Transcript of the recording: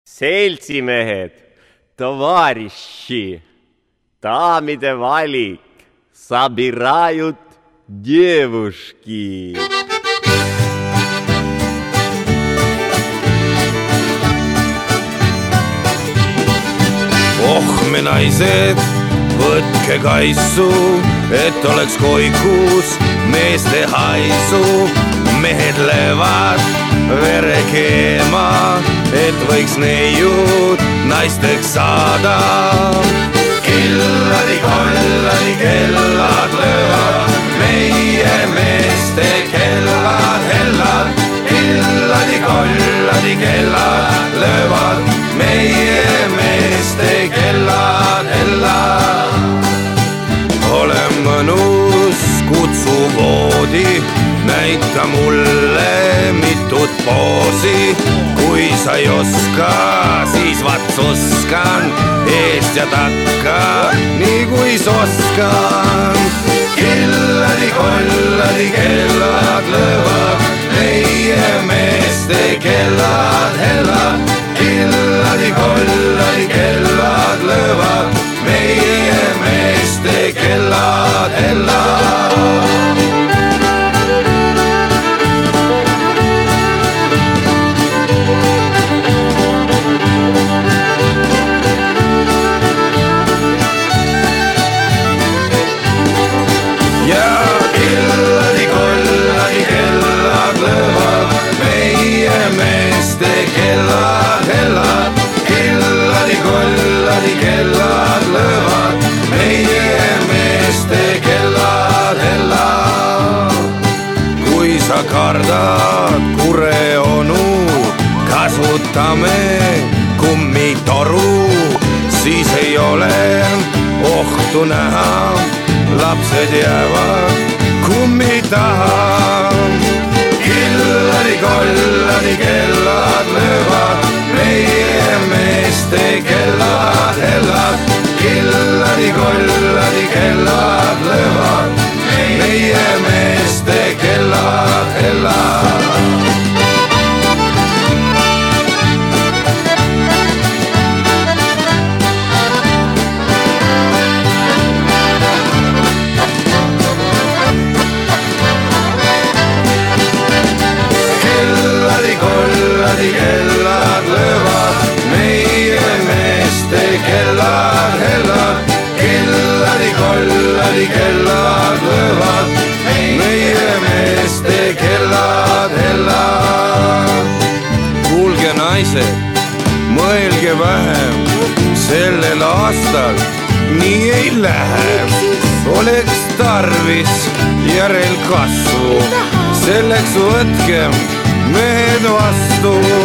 Seltsimehed, товарищи, daamide valik, собирают девушки. Oh me naised, võtke kaisu, et oleks koikus meeste haisu. Mehed löövad vere keema, et võiks neiud naisteks saada. Killadi, kolladi, kellad löövad, meie meeste kellad hellad. Killadi, kolladi, kellad löövad, meie meeste kellad hellad. Ole mõnus, kutsu voodi, näita mulle mitut poosi. Kui sa ei oska, siis vats oskan eest ja takka, nii kui oskan. Killadi, kolladi, kellad löövad, meie meeste kellad hellad. Killadi, kolladi, kellad löövad, meie meeste kellad hellad. Kellad hellad, killadi, kolladi, kellad löövad, meie meeste kellad hellad. Kui sa kardad kure onu, kasutame kummitoru, siis ei ole ohtu näha, lapsed jäävad kummi taha. Killadi, kolladi, kellad löövad, meie meeste kellad hellad. Killadi, kolladi, kellad löövad, meie meeste kellad hellad. Kellad löövad, meie meeste kellad hellad. Killadi, kolladi, kellad löövad, meie meeste kellad hellad. Kuulge naised, mõelge vähem, sellel aastal nii ei lähe. Oleks tarvis järelkasvu, selleks võtkem mehed vastu.